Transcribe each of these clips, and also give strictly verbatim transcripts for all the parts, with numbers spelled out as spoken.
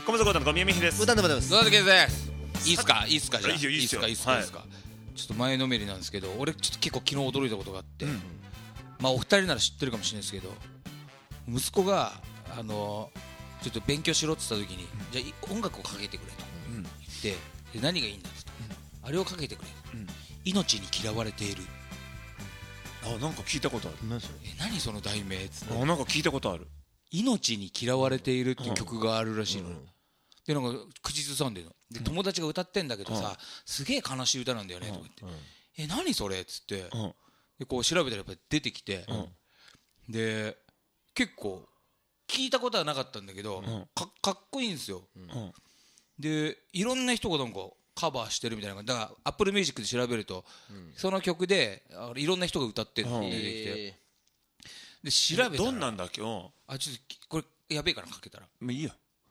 小室の小宮美です。 歌でございます。 野田圭です。いいっすかいいっすかじゃあいいよいいっすよいいっすかいいっすか、はい、ちょっと前のめりなんですけど、俺ちょっと結構昨日驚いたことがあって、うん、まあお二人なら知ってるかもしれないですけど、息子があのちょっと勉強しろって言った時に、うん、じゃあ音楽をかけてくれと言って、で何がいいんだって言って、うん、あれをかけてくれ、うん、命に嫌われている。 あ、なんか聞いたことある。 何それ、え何その題名っつって、 あ、なんか聞いたことある。 命に嫌われているっていう曲があるらしいの、うんうん、でなんか口ずさんでるので、友達が歌ってんだけどさ、うん、すげえ悲しい歌なんだよねとか言って、うんうん、え何それっつって、うん、でこう調べたらやっぱり出てきて、うん、で結構聞いたことはなかったんだけど、うん、か, かっこいいんですよ、うん、でいろんな人がなんかカバーしてるみたいな。だから Apple Music で調べると、うん、その曲でいろんな人が歌ってるって出てきて、で調べたらどんなんだっけ。 あ、ちょっとこれやべえからかけたらもういいよ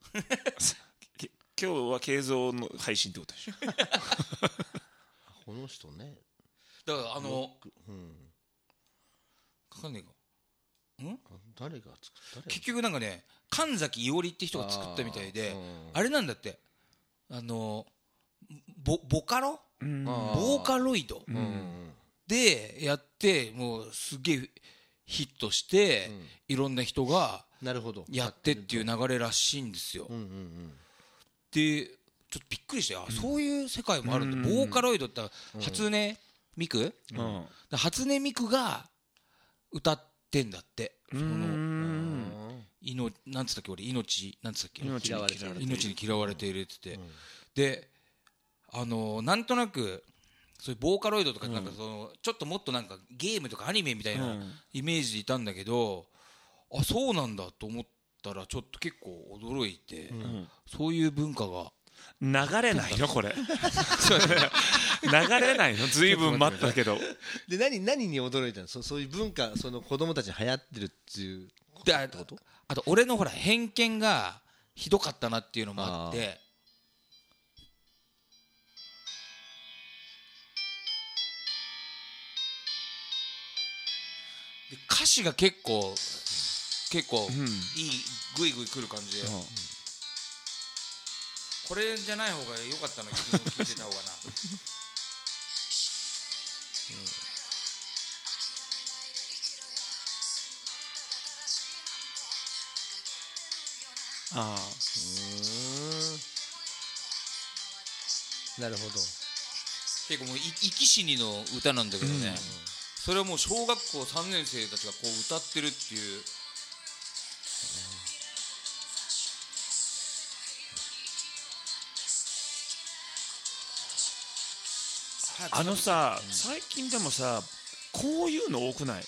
今日は継続の配信ってことでしょこの人ね、 だからあの、うん、かかんねえかん誰が作った。 結局なんかね、神崎伊織って人が作ったみたいで、 あ,、うん、あれなんだって、あの ボ, ボカロ、うん、ボーカロイド、うん、でやってもうすげえヒットして、うん、いろんな人がやってっていう流れらしいんですよ、うんうんうん、でちょっとびっくりして、あ、うん、そういう世界もあるんだ、うん、ボーカロイドって初音ミク、うん、初音ミクが歌ってんだって、その、うん、いのなんつったっけ俺、命なんつったっけ、 命に嫌われている、 命に嫌われているって言って、うん、であのー、なんとなくそういうボーカロイドとかなんかその、うん、ちょっともっとなんかゲームとかアニメみたいなイメージでいたんだけど、うん、あ、そうなんだと思ったらちょっと結構驚いて、うん、そういう文化が流れないのこれ流れないの、ずいぶん待ったけどで 何, 何に驚いたの。 そ, そういう文化、その子供たちに流行ってるっていうことってこと。 あと俺のほら偏見がひどかったなっていうのもあって、で歌詞が結構結構いい、うん、グイグイくる感じで、うん、これじゃない方が良かったな、昨日聞いてた方がな、 うん、ああ、うーん、なるほど。 結構もう生き死にの歌なんだけどね、うん、それはもう小学校さんねん生たちがこう歌ってるっていう、 あのさ、うん、最近でもさこういうの多くない、うんうん、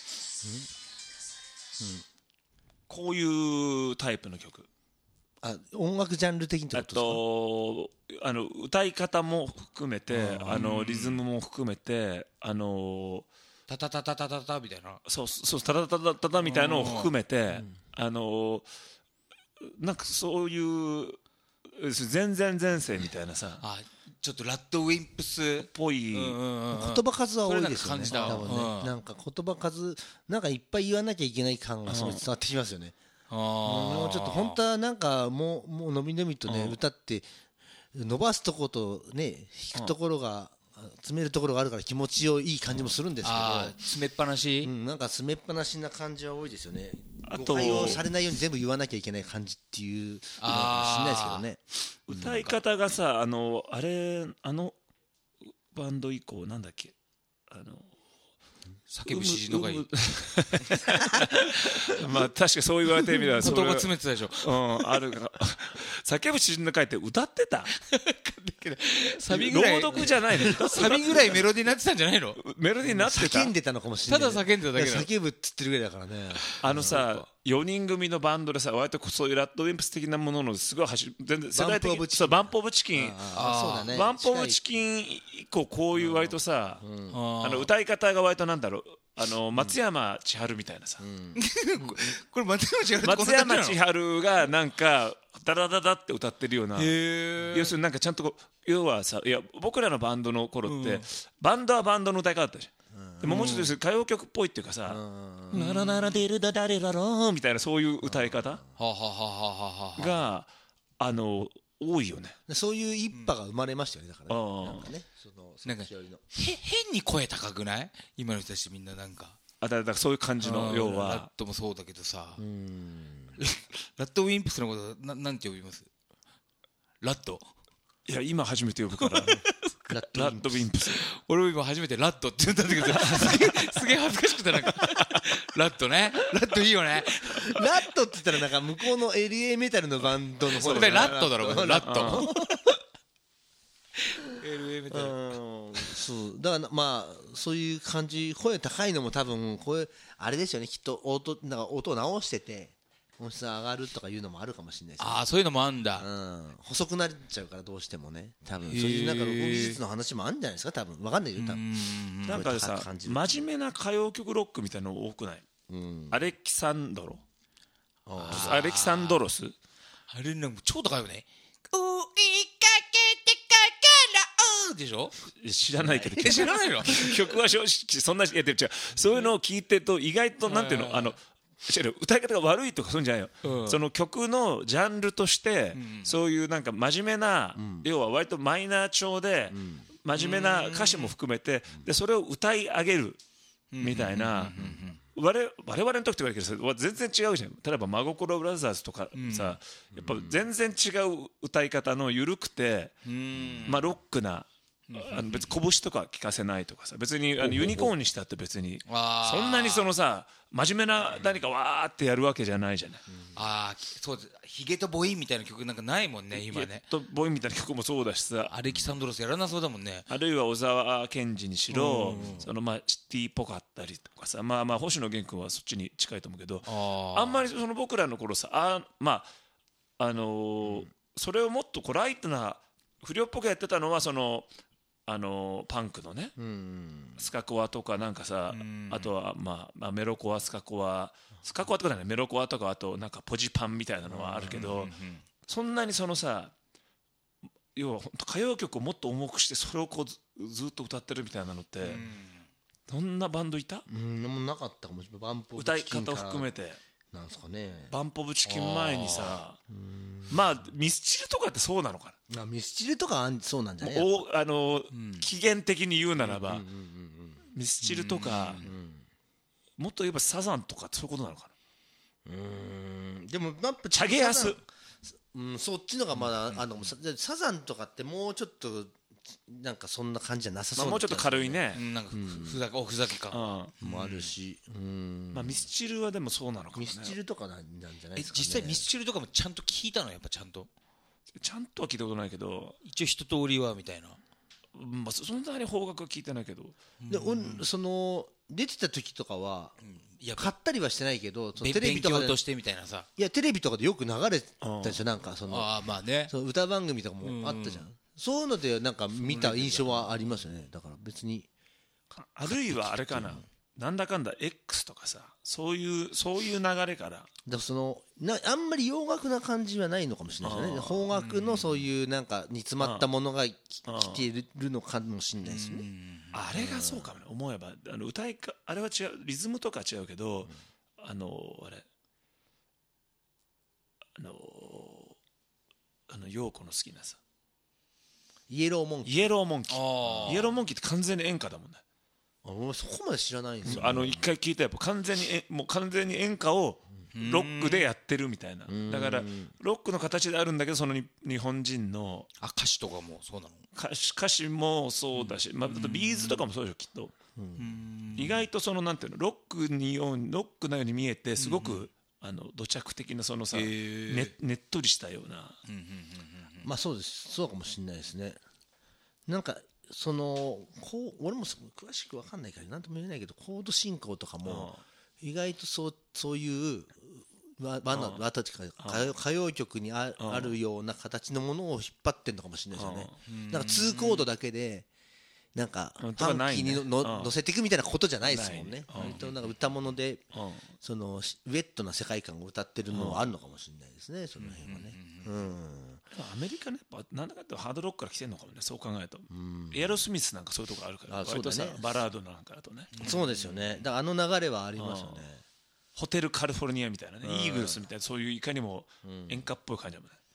こういうタイプの曲、 あ、音楽ジャンル的にってことですか。 あとあの歌い方も含めて、あのリズムも含めて、あのタタタタタタタみたいな、 そうそう、タタタタタタみたいなのを含めて、あのなんかそういう全然前世みたいなさ、 あ、ちょっとラッドウィンプスっぽい、 うんうんうん、言葉数は多いですよね。多分ね、うん、なんか言葉数なんかいっぱい言わなきゃいけない感がすごい伝わってきますよね。あ、もうちょっと本当はなんかもうもうのびのびとね、うん、歌って伸ばすところとね弾くところが、うん、詰めるところがあるから気持ちよいい感じもするんですけど、あ、 詰めっぱなし、 うん、なんか詰めっぱなしな感じは多いですよね。あと誤解をされないように全部言わなきゃいけない感じっていうのかもしれないですけどね。 歌い方がさ、あのあれあのバンド以降なんだっけ、あの叫ぶ詩人の会まあ確かそう言われてみれば言葉詰めてたでしょ、 うん、あるが叫ぶ詩人の会って歌ってたサビぐらい朗読じゃないのサビぐらいメロディーになってたんじゃないの。 メロディーになってた、 叫んでたのかもしれない。 ただ叫んでただけだ。 叫ぶっつってるぐらいだからね。 あのさよにん組のバンドでさ、割とそういうラッドウィンプス的なもののすごい走全然世代的にバンプオブチキン、 ああ、 バンプオブチキン以降こういう割とさ、うん、あの歌い方が割となんだろう、あの松山千春みたいなさ、うん、 これ松山千春松山千春がなんかダダダダって歌ってるような、要するになんかちゃんと要はさ、いや僕らのバンドの頃って、うん、バンドはバンドの歌い方だったじゃん。でももうちょっと歌謡曲っぽいっていうかさ、ならならでるだ誰だろうみたいなそういう歌い方があの多いよね。 そういう一派が生まれましたよね、だからね、うん、なんかね、そのなんかへ変に声高くない？今の人たちみんななんかあだからそういう感じの、要はラットもそうだけどさ、うーんラットウィンプスのことななんて呼びます？ラット？ いや今初めて呼ぶからラットウィンプス。 俺も今初めてラットって言ったんだけどすげえすげえ恥ずかしくてなんかラットね、ラットいいよね。 ラットって言ったらなんか向こうの エルエー メタルのバンドの方でラットだろ、ラットエルエー メタル、そうだからまあそういう感じ、声高いのも多分声あれですよね、きっと音なんか音を直してて音質上がるとかいうのもあるかもしれないですね。 ああそういうのもあんだ、 うん、細くなっちゃうからどうしてもね、多分そういうなんか技術の話もあるんじゃないですか、多分わかんないよ、多分なんかさ真面目な歌謡曲ロックみたいなの多くない？うん、アレキサンドロアレキサンドロスあれなんか超高いよね。追いかけてかからうでしょ？ 知らないけど知らないの曲は正直そんなやってる違う、そういうのを聞いてると意外となんていうの、あの歌い方が悪いとかそういうんじゃないよ、うん、その曲のジャンルとして、うん、そういうなんか真面目な、うん、要は割とマイナー調で、うん、真面目な歌詞も含めて、でそれを歌い上げるみたいな、我々の時って言われるけど全然違うじゃん。例えば真心ブラザーズとかさ、やっぱ全然違う歌い方の緩くて、まあロックな、あの別に拳とか聞かせないとかさ、別にあのユニコーンにしたって別にそんなにそのさ真面目な何かわーってやるわけじゃないじゃない。 ああそうです。ヒゲとボインみたいな曲なんかないもんね今ね。ヒゲとボインみたいな曲もそうだしさ、 アレキサンドロスやらなそうだもんね。 あるいは小沢健二にしろ、そのまあシティっぽかったりとかさ、まあまあ星野源君はそっちに近いと思うけど、あんまりその僕らの頃さ、あまああのー、それをもっとこうライトな不良っぽくやってたのはそのあのパンクのね、うん、スカコアとかなんかさ、うん、あとは、まあ、まあメロコアスカコアスカコアとかね、メロコアとかあとなんかポジパンみたいなのはあるけど、うん、そんなにそのさ要は歌謡曲をもっと重くしてそれをこう ず, ずっと歌ってるみたいなのって、うん、どんなバンドいた？ うんでもなかったかもしれない。バンポブ歌い方を含めてなんですかね。 バンポブチキン前にさ、まあミスチルとかってそうなのかな。 ミスチルとかそうなんじゃない？ おあの、うん、起源的に言うならば、うんうんうんうん、ミスチルとか、うんうん、もっと言えばサザンとかそういうことなのかな。うーんでもやっぱチャゲアス、 うん、そっちのがまだ、うん、あのサザンとかってもうちょっとなんかそんな感じじゃなさそうな、 まあ、もうちょっと軽いね、 うん、なんかふざけおふざけ感もあるし、うん、 まあ、ミスチルはでもそうなのかもね。 ミスチルとかなんじゃないですかね。 実際ミスチルとかもちゃんと聞いたの？やっぱちゃんとちゃんとは聞いたことないけど一応一通りはみたいな、 まあ、そんなに邦楽は聞いてないけど、 でうんその出てた時とかは、うん、いや買ったりはしてないけどそのテレビとかで勉強としてみたいなさ、 いやテレビとかでよく流れたでしょ。なんかそのあまあね、 その歌番組とかもあったじゃん、うん、そういうのでなんか見た印象はありますよね。だから別にあるいはあれかな、なんだかんだ X とかさ、そういうそういう流れからだそのなあんまり洋楽な感じはないのかもしれないですね。邦楽のそういうなんか煮詰まったものがき来てるのかもしれないですね。 あれがそうかもね、思えばあの歌いかあれは違う、リズムとか違うけど、うん、あのあれあのあの陽子の好きなさイエローモンキーイエローモンキーイエローモンキーって完全に演歌だもんね。 あ俺そこまで知らないんですよ、 ね、あの一回聞いたらやっぱ完全にえもう完全に演歌をロックでやってるみたいな。だからロックの形であるんだけどその日本人のあ歌詞とかもそうなの？ 歌詞、歌詞もそうだし、まあ、ビーズとかもそうでしょきっと。意外とそのなんていうのロックにようロックなように見えてすごくあの土着的なそのさ、ね、ねっとりしたような、 まあそうですそうかもしれないですね。なんかそのこう俺も詳しく分かんないから何とも言えないけどコード進行とかも意外とそうそういうバナナ歌歌謡曲にああるような形のものを引っ張ってるのかもしれないですよね。なんかツーコードだけでなんかファンキーにの乗せていくみたいなことじゃないですもんね。割となんか歌物でそのウェットな世界観を歌ってるのはあるのかもしれないですね。その辺はね。うんアメリカねやっぱなんだかってハードロックから来てるのかもね。そう考えるとエアロスミスなんかそういうとこあるから割とさバラードなんかだとね。 そうですよね。だからあの流れはありますよね。 ホテルカリフォルニアみたいなねイーグルスみたいなそういういかにも演歌っぽい感じだもんね。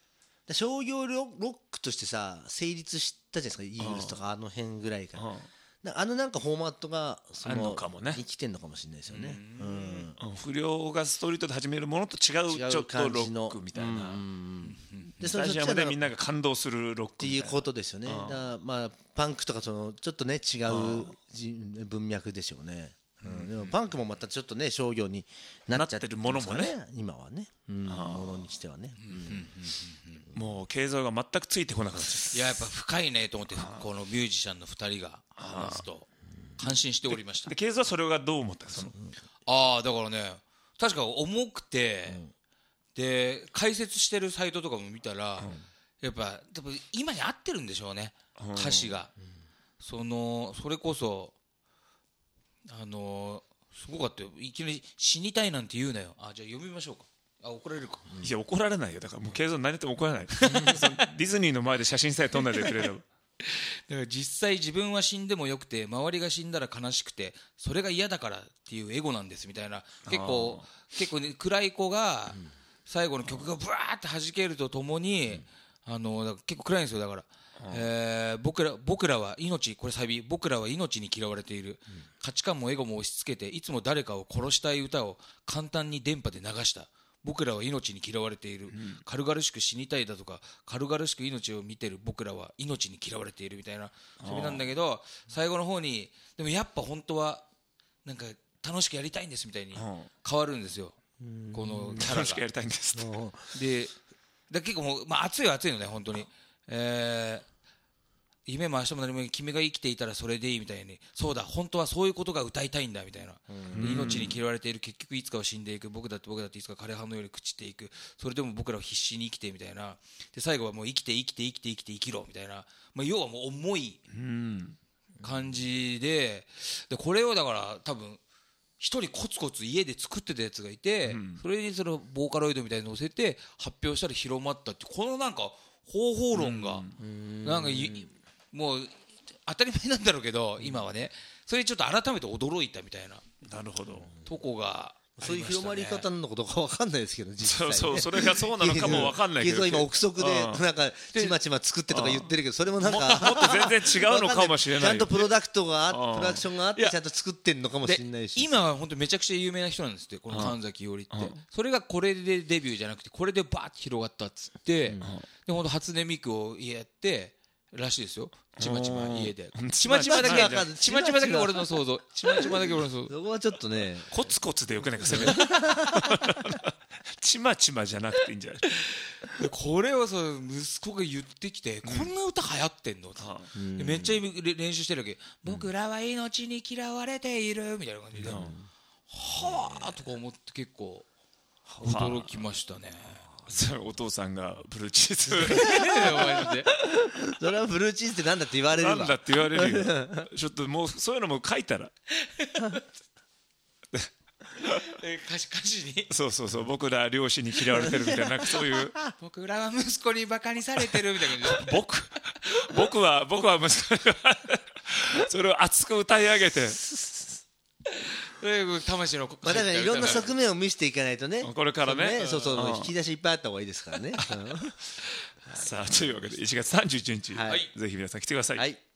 商業ロックとしてさ成立したじゃないですか、イーグルスとかあの辺ぐらいから、あのなんかフォーマットがそのあるのかもね、 生きてんのかもしれないですよね。 うん、不良がストリートで始めるものと違うちょっとロックみたいな、でスタジアムでみんなが感動するロックっていうことですよね。だからまあパンクとかそのちょっとね違う文脈でしょうね。うん、でもパンクもまたちょっとね商業になっちゃってるものもね今はね、うん、ものにしてはね、 うん、もう経済が全くついてこなかったです。 いややっぱ深いねと思って、このミュージシャンのふたりが話すと感心しておりました。 で経済はそれがどう思ったんですか。 ああだからね確か重くて、うん、で解説してるサイトとかも見たら、うん、やっぱ多分今に合ってるんでしょうね、うん、歌詞が、うん、そのそれこそあのー、すごかったよ。いきなり死にたいなんて言うなよ。あじゃあ読みましょうか。あ怒られるか。 いや怒られないよ。だからもう経済何やっても怒らないディズニーの前で写真さえ撮んないでくれればだから実際自分は死んでもよくて周りが死んだら悲しくてそれが嫌だからっていうエゴなんですみたいな、結構結構、ね、暗い子が最後の曲がブワーって弾けるとともに、うん、あのだから結構暗いんですよ。だからえー、僕ら僕らは命、これサビ、僕らは命に嫌われている、うん、価値観もエゴも押し付けていつも誰かを殺したい歌を簡単に電波で流した。僕らは命に嫌われている、うん、軽々しく死にたいだとか軽々しく命を見てる僕らは命に嫌われているみたいなそれなんだけど、最後の方にでもやっぱ本当はなんか楽しくやりたいんですみたいに変わるんですよ、このキャラが楽しくやりたいんですでだ結構もう、まあ、熱いは熱いのね本当に、えー夢も明日も何も君が生きていたらそれでいいみたいに、そうだ本当はそういうことが歌いたいんだみたいな、命に嫌われている結局いつかは死んでいく、僕だって僕だっていつか枯葉のように朽ちていく、それでも僕らは必死に生きてみたいな、で最後はもう生きて生きて生きて生きて生きろみたいな、まあ、要はもう重い感じで、でこれをだから多分一人コツコツ家で作ってたやつがいて、それにそのボーカロイドみたいに乗せて発表したら広まったって、このなんか方法論がなんかもう当たり前なんだろうけど今はね、それちょっと改めて驚いたみたいな、 なるほどとこがそういう広まり方なのかどうか分かんないですけど、実際、ね、 そうそう、それがそうなのかも分かんないけど、 今憶測でなんかちまちま作ってとか言ってるけど、それもなんかもっと全然違うのかもしれない、 ちゃんとプロダクトがあプロダクションがあってちゃんと作ってんのかもしれないし、 今は本当めちゃくちゃ有名な人なんですって、この神崎伊織って、それがこれでデビューじゃなくてこれでバーッと広がったっつって、で本当初音ミクをやってらしいですよ。ちまちま家でちまちまだけちまちまだけ俺の想像ちまちまだけ俺の想像そこはちょっとねコツコツでよくないかせめてちまちまじゃなくていいんじゃない。 これをさ息子が言ってきて、こんな歌流行ってんの、うん、めっちゃ練習してるわけ、うん、僕らは命に嫌われているみたいな感じで、うん、はあとか思って結構驚きましたね。 お父さんがブルーチーズそれはブルーチーズってなんだって言われるわ、 なんだって言われるよちょっともうそういうのも書いたらえ歌詞歌詞にそうそうそう、僕ら両親に嫌われてるみたいな、そういう僕らは息子にバカにされてるみたいな僕僕は僕は息子にそれを熱く歌い上げて魂の、 まあ、だからいろんな側面を見せていかないとね、 これからね、 ね、そうそう、引き出しいっぱいあった方がいいですからねさあというわけでいちがつさんじゅういちにち、はい、ぜひ皆さん来てください。 はい。